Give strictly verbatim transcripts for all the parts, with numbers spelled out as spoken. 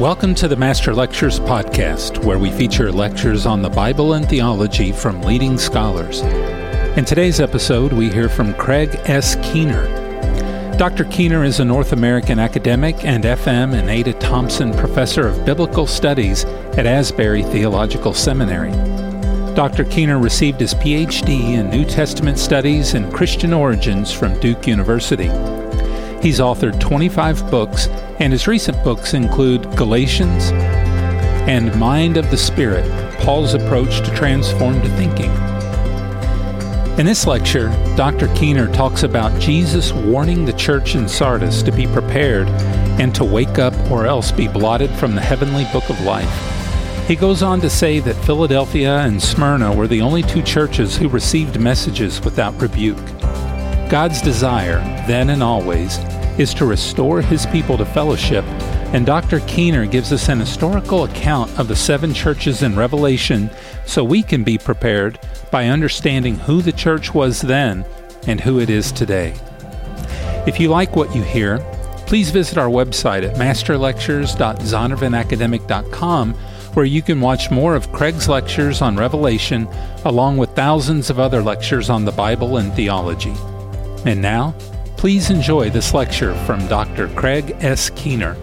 Welcome to the Master Lectures Podcast, where we feature lectures on the Bible and theology from leading scholars. In today's episode, we hear from Craig S. Keener. Doctor Keener is a North American academic and F M and Ada Thompson Professor of Biblical Studies at Asbury Theological Seminary. Doctor Keener received his P H D in New Testament Studies and Christian Origins from Duke University. He's authored twenty-five books, and his recent books include Galatians and Mind of the Spirit, Paul's Approach to Transformed Thinking. In this lecture, Doctor Keener talks about Jesus warning the church in Sardis to be prepared and to wake up or else be blotted from the heavenly book of life. He goes on to say that Philadelphia and Smyrna were the only two churches who received messages without rebuke. God's desire, then and always, is to restore His people to fellowship, and Doctor Keener gives us an historical account of the seven churches in Revelation so we can be prepared by understanding who the church was then and who it is today. If you like what you hear, please visit our website at master lectures dot zondervan academic dot com, where you can watch more of Craig's lectures on Revelation, along with thousands of other lectures on the Bible and theology. And now, please enjoy this lecture from Doctor Craig S. Keener.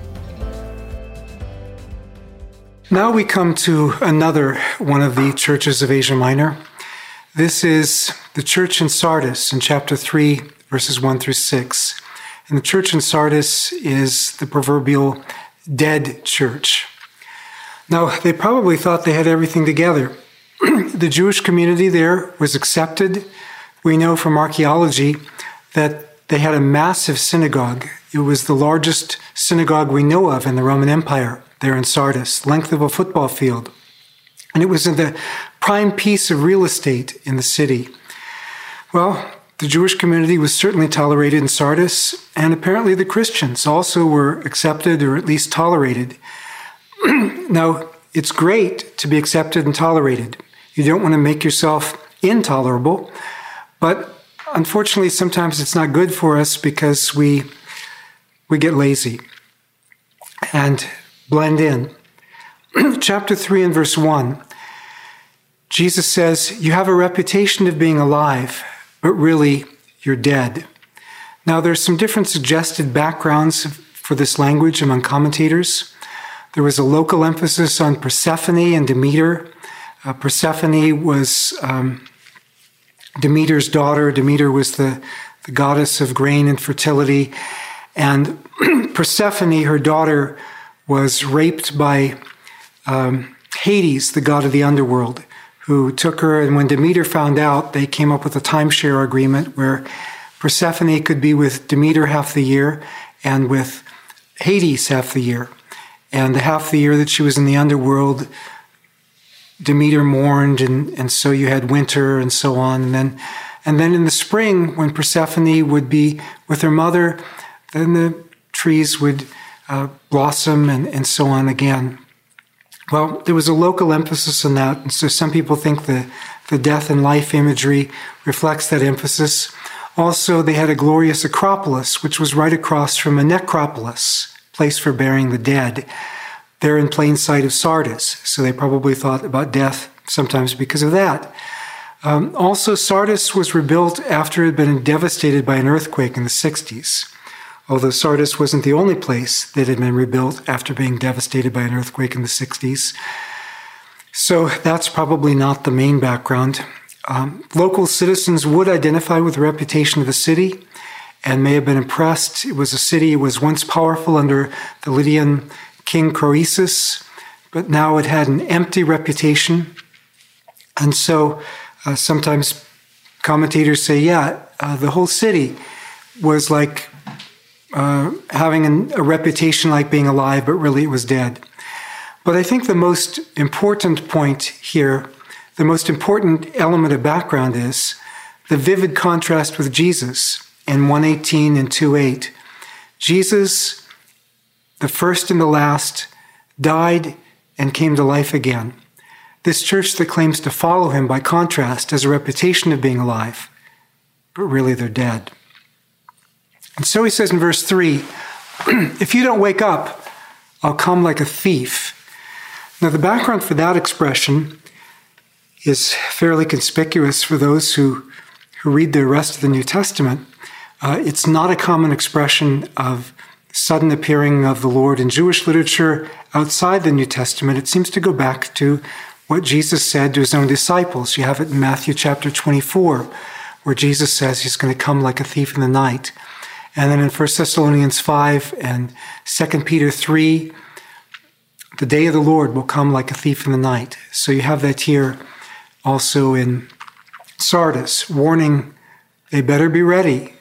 Now we come to another one of the churches of Asia Minor. This is the church in Sardis in chapter three, verses one through six. And the church in Sardis is the proverbial dead church. Now, they probably thought they had everything together. The Jewish community there was accepted. We know from archaeology that they had a massive synagogue. It was the largest synagogue we know of in the Roman Empire there in Sardis, length of a football field. And it was in the prime piece of real estate in the city. Well, the Jewish community was certainly tolerated in Sardis, and apparently the Christians also were accepted or at least tolerated. Now, it's great to be accepted and tolerated. You don't want to make yourself intolerable, but unfortunately, sometimes it's not good for us because we we get lazy and blend in. Chapter three and verse one, Jesus says, "You have a reputation of being alive, but really you're dead." Now, there's some different suggested backgrounds for this language among commentators. There was a local emphasis on Persephone and Demeter. Uh, Persephone was Um, Demeter's daughter. Demeter was the, the goddess of grain and fertility. And Persephone, her daughter, was raped by um, Hades, the god of the underworld, who took her. And when Demeter found out, they came up with a timeshare agreement where Persephone could be with Demeter half the year and with Hades half the year. And the half the year that she was in the underworld, Demeter mourned, and, and so you had winter and so on. And then and then in the spring, when Persephone would be with her mother, then the trees would uh, blossom and, and so on again. Well, there was a local emphasis on that. And so some people think the, the death and life imagery reflects that emphasis. Also, they had a glorious Acropolis, which was right across from a necropolis, place for burying the dead. They're in plain sight of Sardis, so they probably thought about death sometimes because of that. Um, also, Sardis was rebuilt after it had been devastated by an earthquake in the sixties, although Sardis wasn't the only place that had been rebuilt after being devastated by an earthquake in the sixties. So that's probably not the main background. Um, local citizens would identify with the reputation of the city and may have been impressed. It was a city that was once powerful under the Lydian King Croesus, but now it had an empty reputation. And so uh, sometimes commentators say, yeah, uh, the whole city was like uh, having an, a reputation like being alive, but really it was dead. But I think the most important point here, the most important element of background is the vivid contrast with Jesus in one eighteen and two eight. Jesus, the first and the last, died and came to life again. This church that claims to follow him, by contrast, has a reputation of being alive, but really they're dead. And so he says in verse three, if you don't wake up, I'll come like a thief. Now, the background for that expression is fairly conspicuous for those who, who read the rest of the New Testament. Uh, it's not a common expression of sudden appearing of the Lord in Jewish literature outside the New Testament. It seems to go back to what Jesus said to his own disciples. You have it in Matthew chapter twenty-four, where Jesus says he's going to come like a thief in the night. And then in First Thessalonians five and Second Peter three, the day of the Lord will come like a thief in the night. So you have that here also in Sardis, warning, they better be ready.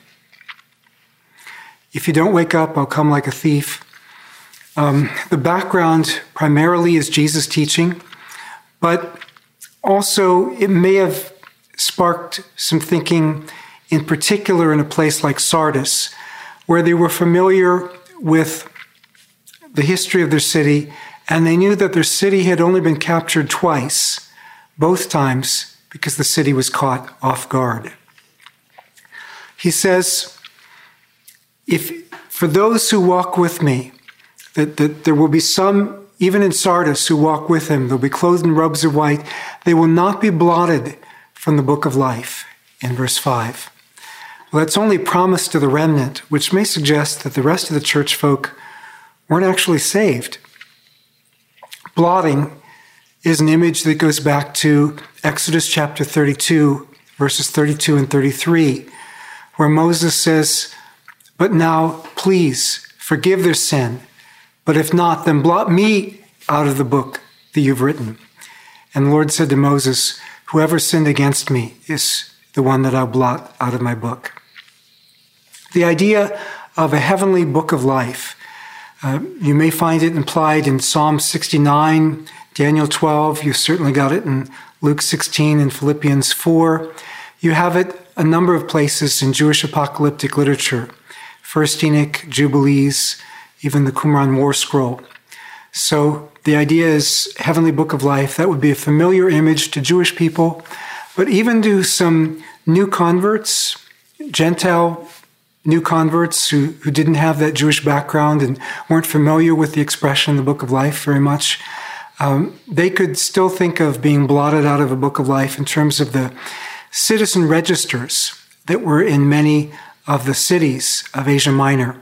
If you don't wake up, I'll come like a thief. Um, the background primarily is Jesus' teaching, but also it may have sparked some thinking, in particular in a place like Sardis, where they were familiar with the history of their city, and they knew that their city had only been captured twice, both times because the city was caught off guard. He says, if for those who walk with me, that, that there will be some, even in Sardis, who walk with him, they'll be clothed in robes of white, they will not be blotted from the book of life, in verse five. Well, that's only promised to the remnant, which may suggest that the rest of the church folk weren't actually saved. Blotting is an image that goes back to Exodus chapter thirty-two, verses thirty-two and thirty-three, where Moses says, "But now, please, forgive their sin, but if not, then blot me out of the book that you've written." And the Lord said to Moses, "Whoever sinned against me is the one that I'll blot out of my book." The idea of a heavenly book of life, uh, you may find it implied in Psalm sixty-nine, Daniel twelve. You've certainly got it in Luke sixteen and Philippians four. You have it a number of places in Jewish apocalyptic literature. First Enoch, Jubilees, even the Qumran War Scroll. So the idea is heavenly book of life. That would be a familiar image to Jewish people, but even to some new converts, Gentile new converts who, who didn't have that Jewish background and weren't familiar with the expression the book of life very much, um, they could still think of being blotted out of a book of life in terms of the citizen registers that were in many of the cities of Asia Minor.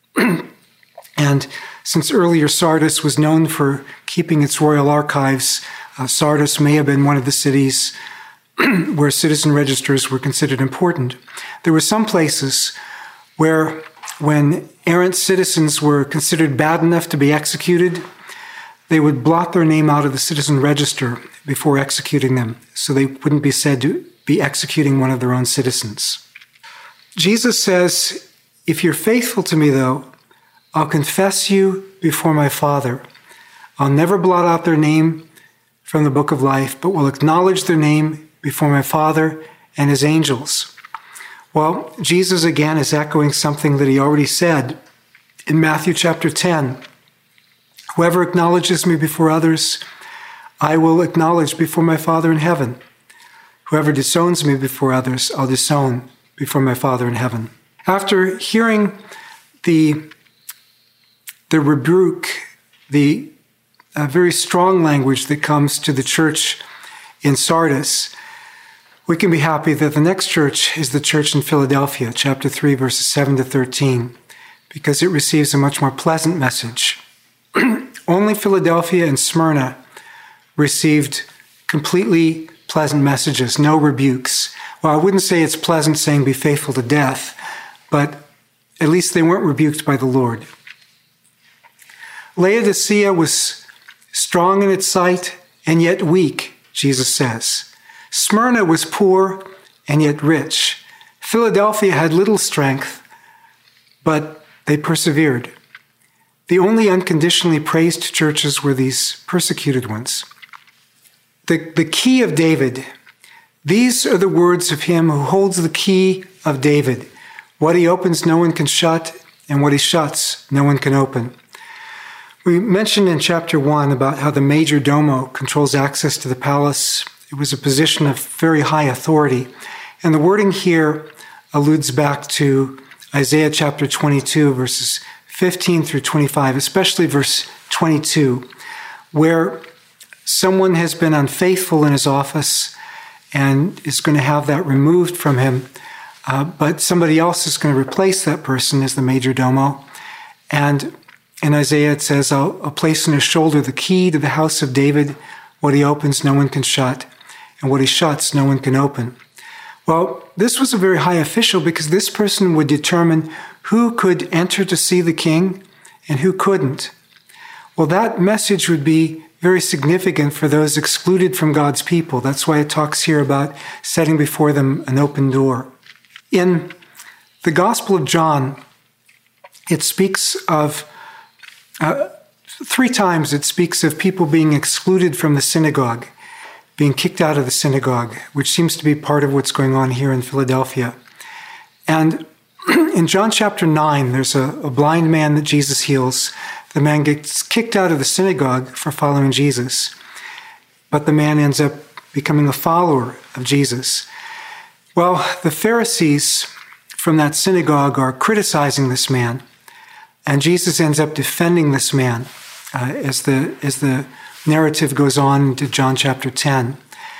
And since earlier Sardis was known for keeping its royal archives, uh, Sardis may have been one of the cities where citizen registers were considered important. There were some places where when errant citizens were considered bad enough to be executed, they would blot their name out of the citizen register before executing them, so they wouldn't be said to be executing one of their own citizens. Jesus says, if you're faithful to me, though, I'll confess you before my Father. I'll never blot out their name from the book of life, but will acknowledge their name before my Father and his angels. Well, Jesus again is echoing something that he already said in Matthew chapter ten. Whoever acknowledges me before others, I will acknowledge before my Father in heaven. Whoever disowns me before others, I'll disown before my Father in heaven. After hearing the, the rebuke, the uh, very strong language that comes to the church in Sardis, we can be happy that the next church is the church in Philadelphia, chapter three, verses seven to thirteen, because it receives a much more pleasant message. Only Philadelphia and Smyrna received completely pleasant messages, no rebukes. Well, I wouldn't say it's pleasant saying be faithful to death, but at least they weren't rebuked by the Lord. Laodicea was strong in its sight and yet weak, Jesus says. Smyrna was poor and yet rich. Philadelphia had little strength, but they persevered. The only unconditionally praised churches were these persecuted ones. The, the key of David. These are the words of him who holds the key of David. What he opens, no one can shut, and what he shuts, no one can open. We mentioned in chapter one about how the major domo controls access to the palace. It was a position of very high authority. And the wording here alludes back to Isaiah chapter twenty-two, verses fifteen through twenty-five, especially verse twenty-two, where someone has been unfaithful in his office and is going to have that removed from him, uh, but somebody else is going to replace that person as the major domo. And in Isaiah it says, I'll, I'll place on his shoulder the key to the house of David. What he opens, no one can shut, and what he shuts, no one can open. Well, this was a very high official because this person would determine who could enter to see the king and who couldn't. Well, that message would be very significant for those excluded from God's people. That's why it talks here about setting before them an open door. In the Gospel of John, it speaks of, uh, three times it speaks of people being excluded from the synagogue, being kicked out of the synagogue, which seems to be part of what's going on here in Philadelphia. And in John chapter nine, there's a, a blind man that Jesus heals. The man gets kicked out of the synagogue for following Jesus, but the man ends up becoming a follower of Jesus. Well, the Pharisees from that synagogue are criticizing this man, and Jesus ends up defending this man uh, as the as the narrative goes on into John chapter ten.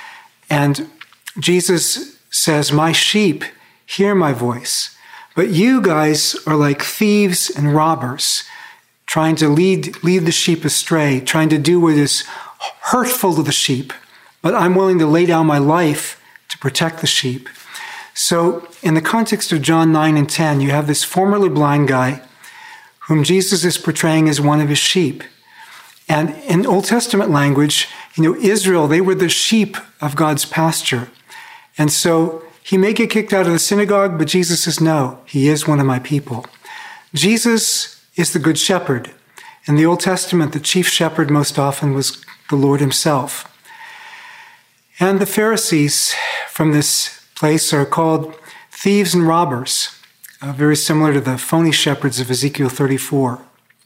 And Jesus says, "My sheep hear my voice, but you guys are like thieves and robbers, trying to lead lead the sheep astray, trying to do what is hurtful to the sheep, but I'm willing to lay down my life to protect the sheep." So in the context of John nine and ten, you have this formerly blind guy whom Jesus is portraying as one of his sheep. And in Old Testament language, you know, Israel, they were the sheep of God's pasture. And so he may get kicked out of the synagogue, but Jesus says, no, he is one of my people. Jesus is the good shepherd. In the Old Testament, the chief shepherd most often was the Lord himself. And the Pharisees from this place are called thieves and robbers, uh, very similar to the phony shepherds of Ezekiel thirty-four.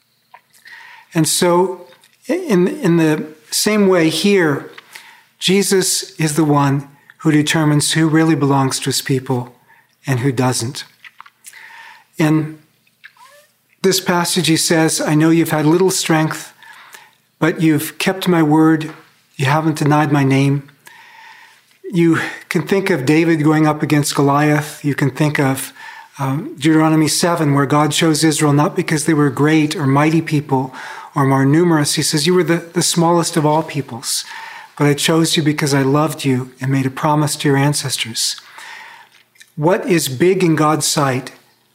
And so in, in the same way here, Jesus is the one who determines who really belongs to his people and who doesn't. In this passage, he says, I know you've had little strength, but you've kept my word. You haven't denied my name. You can think of David going up against Goliath. You can think of um, Deuteronomy seven, where God chose Israel not because they were great or mighty people or more numerous. He says, you were the, the smallest of all peoples, but I chose you because I loved you and made a promise to your ancestors. What is big in God's sight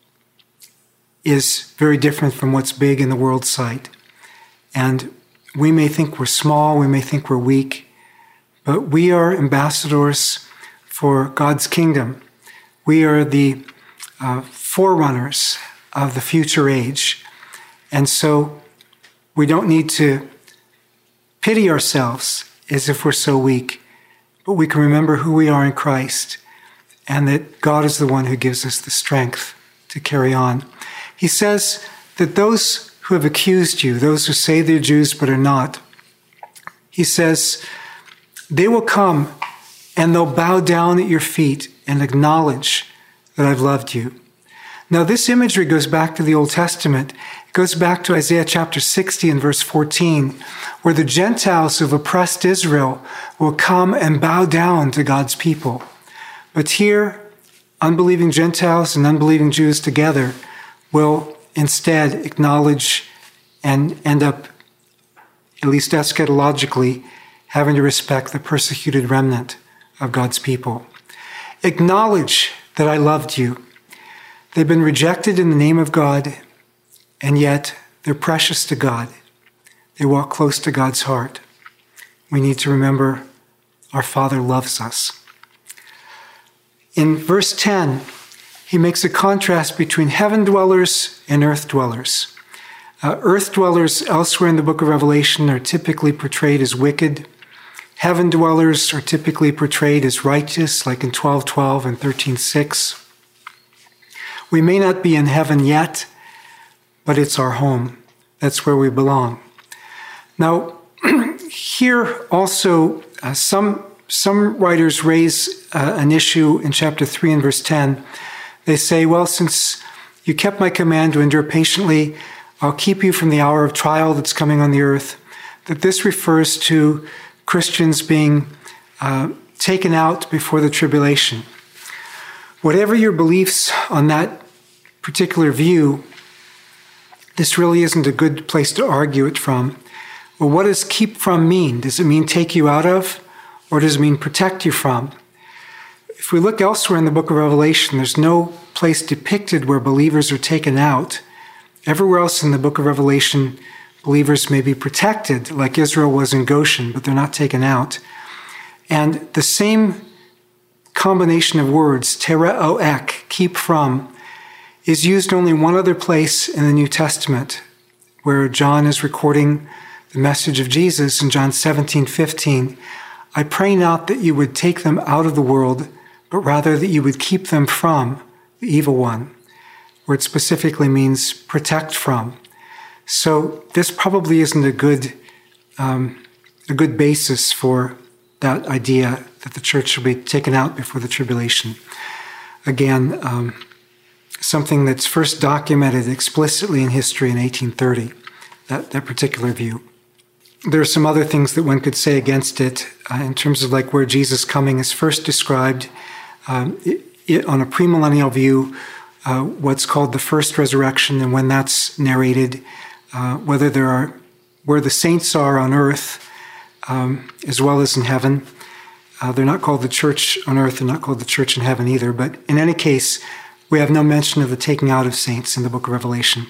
is very different from what's big in the world's sight. And we may think we're small, we may think we're weak, but we are ambassadors for God's kingdom. We are the uh, forerunners of the future age. And so we don't need to pity ourselves as if we're so weak, but we can remember who we are in Christ and that God is the one who gives us the strength to carry on. He says that those who have accused you, those who say they're Jews but are not, he says, they will come and they'll bow down at your feet and acknowledge that I've loved you. Now, this imagery goes back to the Old Testament. It goes back to Isaiah chapter sixty and verse fourteen, where the Gentiles who've oppressed Israel will come and bow down to God's people. But here, unbelieving Gentiles and unbelieving Jews together will instead acknowledge and end up, at least eschatologically, having to respect the persecuted remnant of God's people. Acknowledge that I loved you. They've been rejected in the name of God, and yet they're precious to God. They walk close to God's heart. We need to remember our Father loves us. In verse ten, he makes a contrast between heaven dwellers and earth dwellers. Uh, earth dwellers elsewhere in the book of Revelation are typically portrayed as wicked. Heaven dwellers are typically portrayed as righteous, like in twelve twelve and thirteen six. We may not be in heaven yet, but it's our home. That's where we belong. Now, here also, uh, some, some writers raise uh, an issue in chapter three and verse ten. They say, well, since you kept my command to endure patiently, I'll keep you from the hour of trial that's coming on the earth, that this refers to Christians being uh, taken out before the tribulation. Whatever your beliefs on that particular view, this really isn't a good place to argue it from. Well, what does keep from mean? Does it mean take you out of, or does it mean protect you from? If we look elsewhere in the book of Revelation, there's no place depicted where believers are taken out. Everywhere else in the book of Revelation, believers may be protected, like Israel was in Goshen, but they're not taken out. And the same combination of words, tereoek, keep from, is used only one other place in the New Testament, where John is recording the message of Jesus in John seventeen fifteen. I pray not that you would take them out of the world, but rather that you would keep them from the evil one, where it specifically means protect from. So this probably isn't a good, um, a good basis for that idea that the church will be taken out before the tribulation. Again, um, something that's first documented explicitly in history in eighteen thirty, that, that particular view. There are some other things that one could say against it uh, in terms of like where Jesus' coming is first described um, it, it, on a premillennial view, uh, what's called the first resurrection, and when that's narrated, uh, whether there are, where the saints are on earth um, as well as in heaven. Uh, they're not called the church on earth, they're not called the church in heaven either, but in any case, we have no mention of the taking out of saints in the book of Revelation.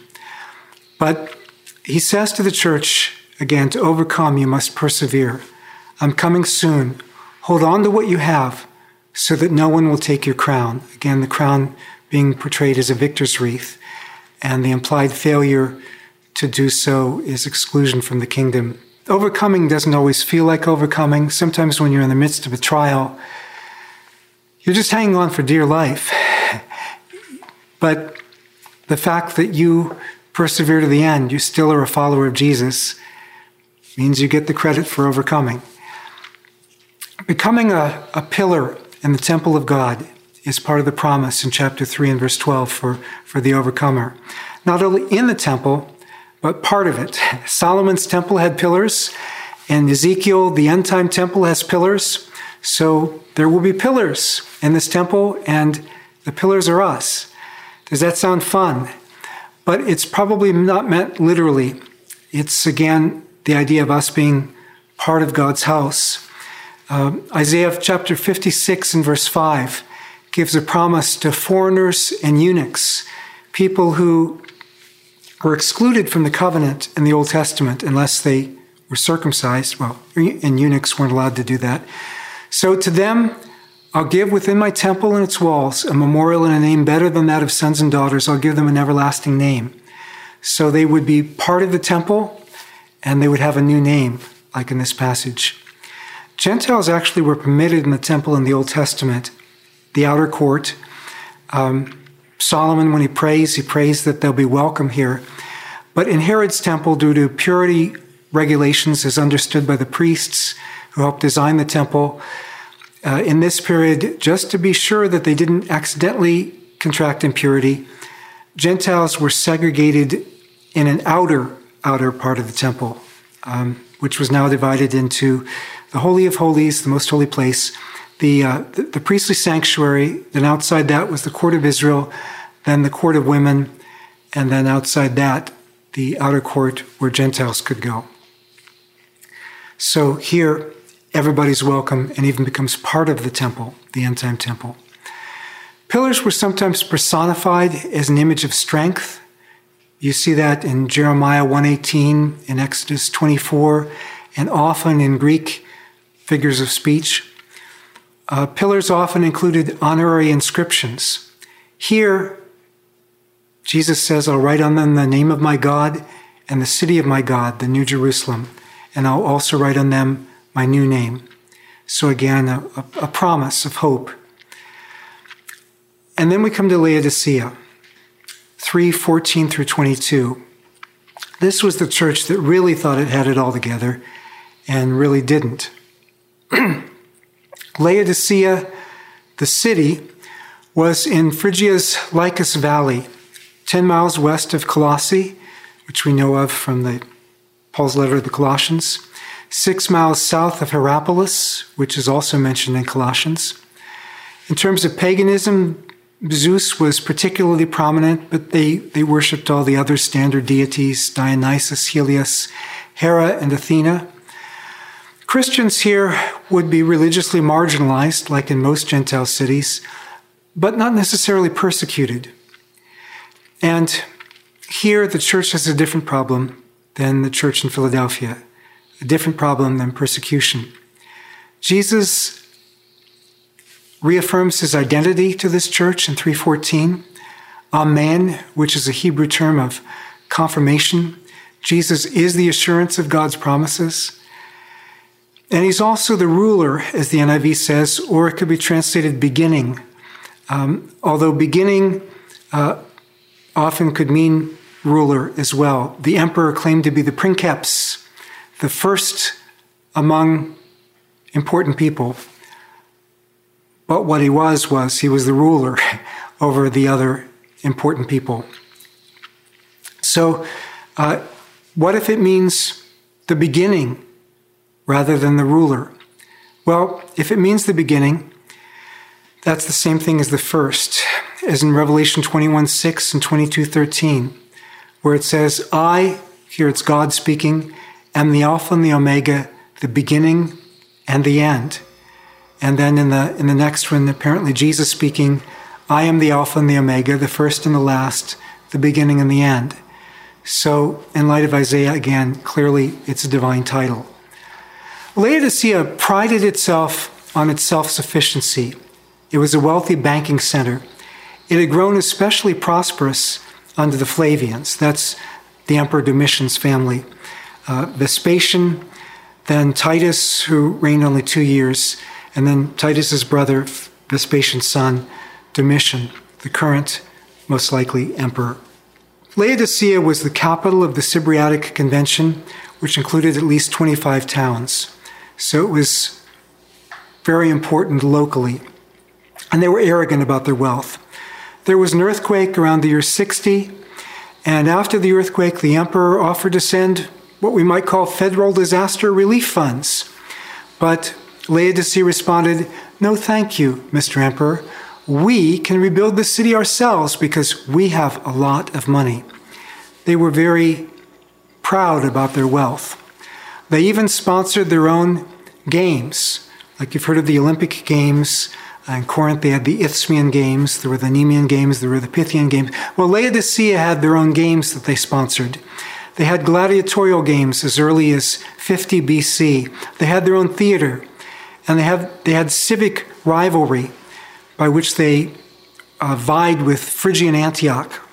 But he says to the church, again, to overcome, you must persevere. I'm coming soon. Hold on to what you have so that no one will take your crown. Again, the crown being portrayed as a victor's wreath, and the implied failure to do so is exclusion from the kingdom. Overcoming doesn't always feel like overcoming. Sometimes when you're in the midst of a trial, you're just hanging on for dear life. But the fact that you persevere to the end, you still are a follower of Jesus, means you get the credit for overcoming. Becoming a, a pillar in the temple of God is part of the promise in chapter three and verse twelve for, for the overcomer. Not only in the temple, but part of it. Solomon's temple had pillars, and Ezekiel, the end-time temple, has pillars. So there will be pillars in this temple, and the pillars are us. Does that sound fun? But it's probably not meant literally. It's, again, the idea of us being part of God's house. Uh, Isaiah chapter fifty-six and verse five gives a promise to foreigners and eunuchs, people who were excluded from the covenant in the Old Testament unless they were circumcised. Well, and eunuchs weren't allowed to do that. So to them, I'll give within my temple and its walls a memorial and a name better than that of sons and daughters. I'll give them an everlasting name. So they would be part of the temple, and they would have a new name, like in this passage. Gentiles actually were permitted in the temple in the Old Testament, the outer court. Um, Solomon, when he prays, he prays that they'll be welcome here. But in Herod's temple, due to purity regulations as understood by the priests who helped design the temple, uh, in this period, just to be sure that they didn't accidentally contract impurity, Gentiles were segregated in an outer, outer part of the temple, um, which was now divided into the Holy of Holies, the most holy place, the, uh, the, the priestly sanctuary, then outside that was the court of Israel, then the court of women, and then outside that, the outer court where Gentiles could go. So here, everybody's welcome and even becomes part of the temple, the end-time temple. Pillars were sometimes personified as an image of strength. You see that in Jeremiah one eighteen, in Exodus twenty-four, and often in Greek figures of speech. Uh, pillars often included honorary inscriptions. Here, Jesus says, I'll write on them the name of my God and the city of my God, the New Jerusalem, and I'll also write on them my new name. So again, a, a, a promise of hope. And then we come to Laodicea, three fourteen through twenty-two. This was the church that really thought it had it all together and really didn't. Laodicea, the city, was in Phrygia's Lycus Valley, ten miles west of Colossae, which we know of from the Paul's letter to the Colossians. Six miles south of Hierapolis, which is also mentioned in Colossians. In terms of paganism, Zeus was particularly prominent, but they, they worshipped all the other standard deities, Dionysus, Helios, Hera, and Athena. Christians here would be religiously marginalized, like in most Gentile cities, but not necessarily persecuted. And here the church has a different problem than the church in Philadelphia, a different problem than persecution. Jesus reaffirms his identity to this church in three fourteen. Amen, which is a Hebrew term of confirmation. Jesus is the assurance of God's promises. And he's also the ruler, as the N I V says, or it could be translated beginning. Um, although beginning uh, often could mean ruler as well. The emperor claimed to be the princeps, the first among important people. But what he was, was he was the ruler over the other important people. So uh, what if it means the beginning rather than the ruler? Well, if it means the beginning, that's the same thing as the first, as in Revelation twenty-one six and twenty-two thirteen, where it says, I, here it's God speaking, am the Alpha and the Omega, the beginning and the end. And then in the in the next one, apparently Jesus speaking, I am the Alpha and the Omega, the first and the last, the beginning and the end. So in light of Isaiah, again, clearly it's a divine title. Laodicea prided itself on its self-sufficiency. It was a wealthy banking center. It had grown especially prosperous under the Flavians. That's the Emperor Domitian's family. Uh, Vespasian, then Titus, who reigned only two years, and then Titus's brother, Vespasian's son, Domitian, the current, most likely, emperor. Laodicea was the capital of the Sybaritic Convention, which included at least twenty-five towns. So it was very important locally. And they were arrogant about their wealth. There was an earthquake around the year sixty, and after the earthquake, the emperor offered to send what we might call federal disaster relief funds. But Laodicea responded, no, thank you, Mister Emperor. We can rebuild the city ourselves because we have a lot of money. They were very proud about their wealth. They even sponsored their own games. Like you've heard of the Olympic Games. In Corinth, they had the Isthmian Games. There were the Nemean Games. There were the Pythian Games. Well, Laodicea had their own games that they sponsored. They had gladiatorial games as early as fifty B C. They had their own theater. And they had, they had civic rivalry by which they uh, vied with Phrygian Antioch.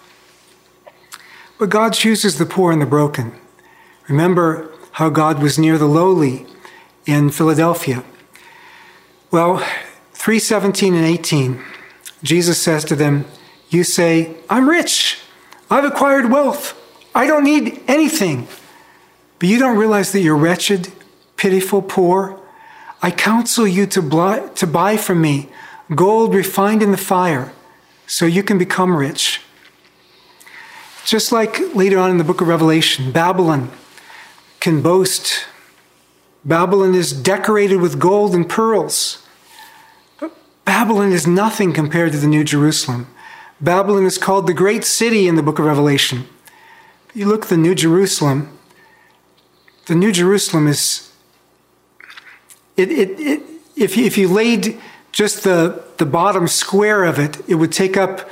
But God chooses the poor and the broken. Remember how God was near the lowly in Philadelphia. Well, three seventeen and eighteen, Jesus says to them, you say, I'm rich. I've acquired wealth. I don't need anything. But you don't realize that you're wretched, pitiful, poor. I counsel you to buy, to buy from me gold refined in the fire so you can become rich. Just like later on in the book of Revelation, Babylon can boast. Babylon is decorated with gold and pearls. But Babylon is nothing compared to the New Jerusalem. Babylon is called the great city in the book of Revelation. You look at the New Jerusalem, the New Jerusalem is It, it, it, if, you, if you laid just the, the bottom square of it, it would take up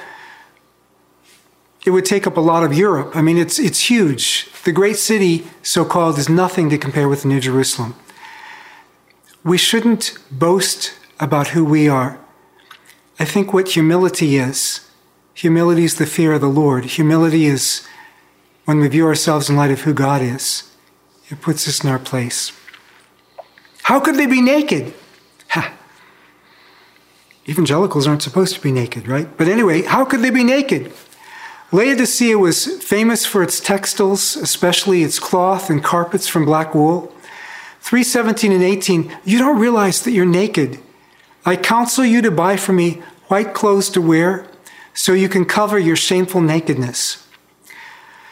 it would take up a lot of Europe. I mean, it's it's huge. The great city, so-called, is nothing to compare with the New Jerusalem. We shouldn't boast about who we are. I think what humility is, humility is the fear of the Lord. Humility is when we view ourselves in light of who God is. It puts us in our place. How could they be naked? Ha. Evangelicals aren't supposed to be naked, right? But anyway, how could they be naked? Laodicea was famous for its textiles, especially its cloth and carpets from black wool. three seventeen and eighteen, you don't realize that you're naked. I counsel you to buy from me white clothes to wear so you can cover your shameful nakedness.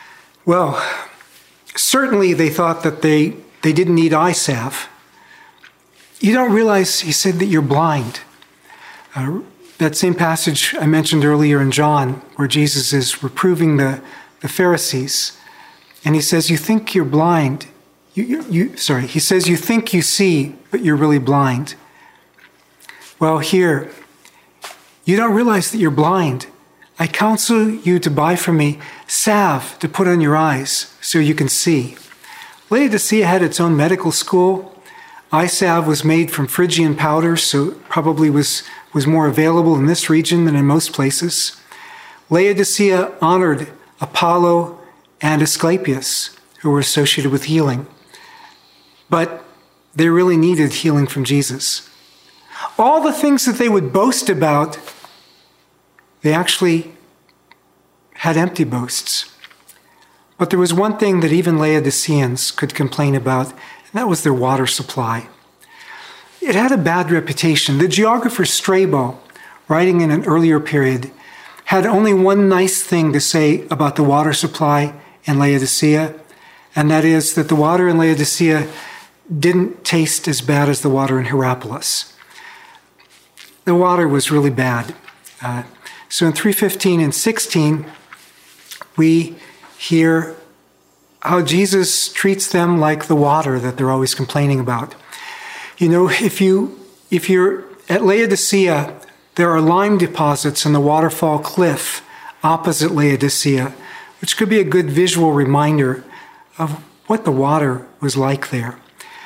Well, certainly they thought that they, they didn't need eye salve. You don't realize, he said, that you're blind. Uh, that same passage I mentioned earlier in John, where Jesus is reproving the, the Pharisees. And he says, you think you're blind. You, you, you, sorry, he says, you think you see, but you're really blind. Well, here, you don't realize that you're blind. I counsel you to buy from me salve to put on your eyes so you can see. Laodicea had its own medical school. Eye salve was made from Phrygian powder, so it probably was, was more available in this region than in most places. Laodicea honored Apollo and Asclepius, who were associated with healing. But they really needed healing from Jesus. All the things that they would boast about, they actually had empty boasts. But there was one thing that even Laodiceans could complain about, and that was their water supply. It had a bad reputation. The geographer Strabo, writing in an earlier period, had only one nice thing to say about the water supply in Laodicea, and that is that the water in Laodicea didn't taste as bad as the water in Hierapolis. The water was really bad. Uh, so in three fifteen and sixteen, we hear how Jesus treats them like the water that they're always complaining about. You know, if, you, if you're at Laodicea, there are lime deposits in the waterfall cliff opposite Laodicea, which could be a good visual reminder of what the water was like there.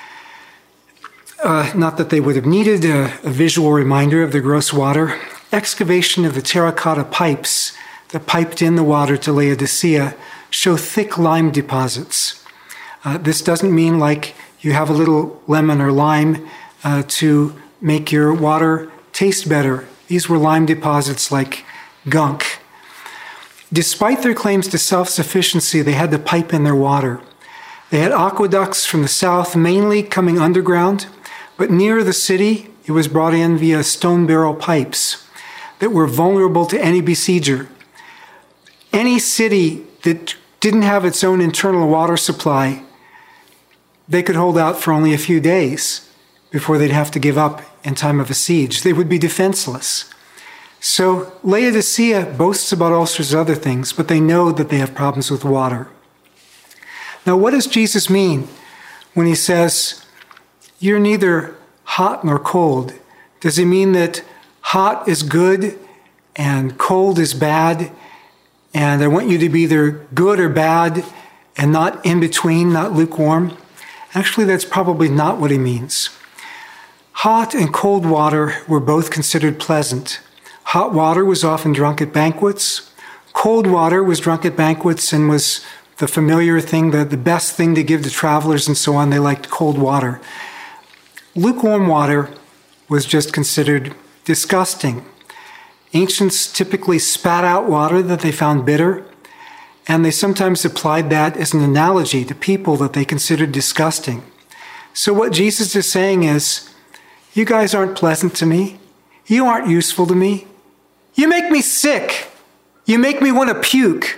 Uh, not that they would have needed a, a visual reminder of the gross water. Excavation of the terracotta pipes that piped in the water to Laodicea show thick lime deposits. Uh, this doesn't mean like you have a little lemon or lime uh, to make your water taste better. These were lime deposits like gunk. Despite their claims to self-sufficiency, they had to pipe in their water. They had aqueducts from the south, mainly coming underground, but near the city, it was brought in via stone barrel pipes that were vulnerable to any besieger. Any city that didn't have its own internal water supply, they could hold out for only a few days before they'd have to give up in time of a siege. They would be defenseless. So Laodicea boasts about all sorts of other things, but they know that they have problems with water. Now, what does Jesus mean when he says, you're neither hot nor cold? Does he mean that hot is good and cold is bad, and I want you to be either good or bad and not in between, not lukewarm? Actually, that's probably not what he means. Hot and cold water were both considered pleasant. Hot water was often drunk at banquets. Cold water was drunk at banquets and was the familiar thing, the, the best thing to give to travelers and so on. They liked cold water. Lukewarm water was just considered disgusting. Ancients typically spat out water that they found bitter, and they sometimes applied that as an analogy to people that they considered disgusting. So what Jesus is saying is, you guys aren't pleasant to me. You aren't useful to me. You make me sick. You make me want to puke.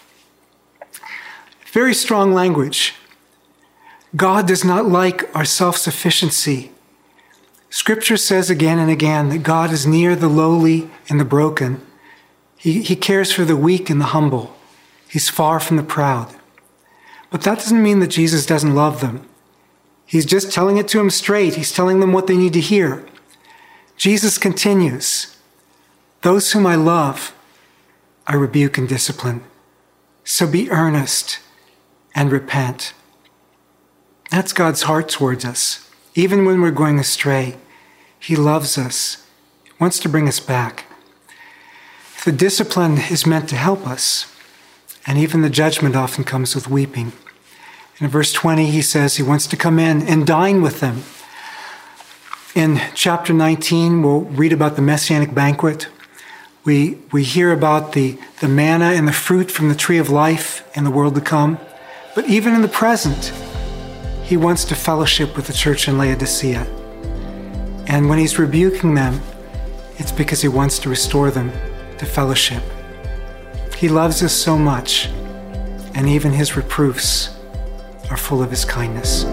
Very strong language. God does not like our self-sufficiency. Scripture says again and again that God is near the lowly and the broken. He, he cares for the weak and the humble. He's far from the proud. But that doesn't mean that Jesus doesn't love them. He's just telling it to them straight. He's telling them what they need to hear. Jesus continues, those whom I love, I rebuke and discipline. So be earnest and repent. That's God's heart towards us. Even when we're going astray, he loves us, wants to bring us back. The discipline is meant to help us, and even the judgment often comes with weeping. In verse twenty, he says he wants to come in and dine with them. In chapter nineteen, we'll read about the Messianic banquet. We, we hear about the, the manna and the fruit from the tree of life in the world to come. But even in the present, he wants to fellowship with the church in Laodicea. And when he's rebuking them, it's because he wants to restore them to fellowship. He loves us so much and even his reproofs are full of his kindness.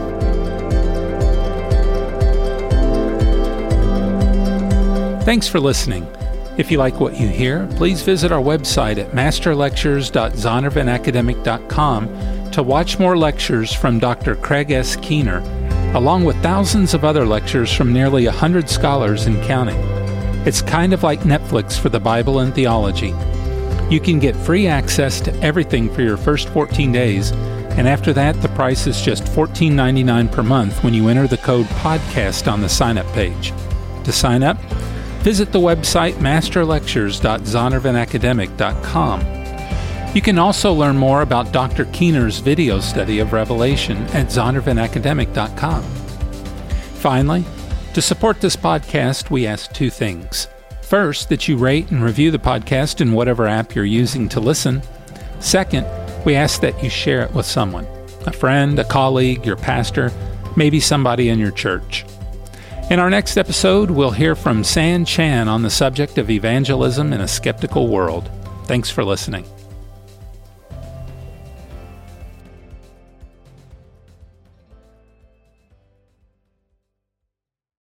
Thanks for listening. If you like what you hear, please visit our website at master lectures dot zondervan academic dot com to watch more lectures from Doctor Craig S. Keener, along with thousands of other lectures from nearly one hundred scholars and counting. It's kind of like Netflix for the Bible and theology. You can get free access to everything for your first fourteen days, and after that, the price is just fourteen ninety-nine per month when you enter the code PODCAST on the sign-up page. To sign up, visit the website master lectures dot zondervan academic dot com. You can also learn more about Doctor Keener's video study of Revelation at zondervan academic dot com. Finally, to support this podcast, we ask two things. First, that you rate and review the podcast in whatever app you're using to listen. Second, we ask that you share it with someone, a friend, a colleague, your pastor, maybe somebody in your church. In our next episode, we'll hear from San Chan on the subject of evangelism in a skeptical world. Thanks for listening.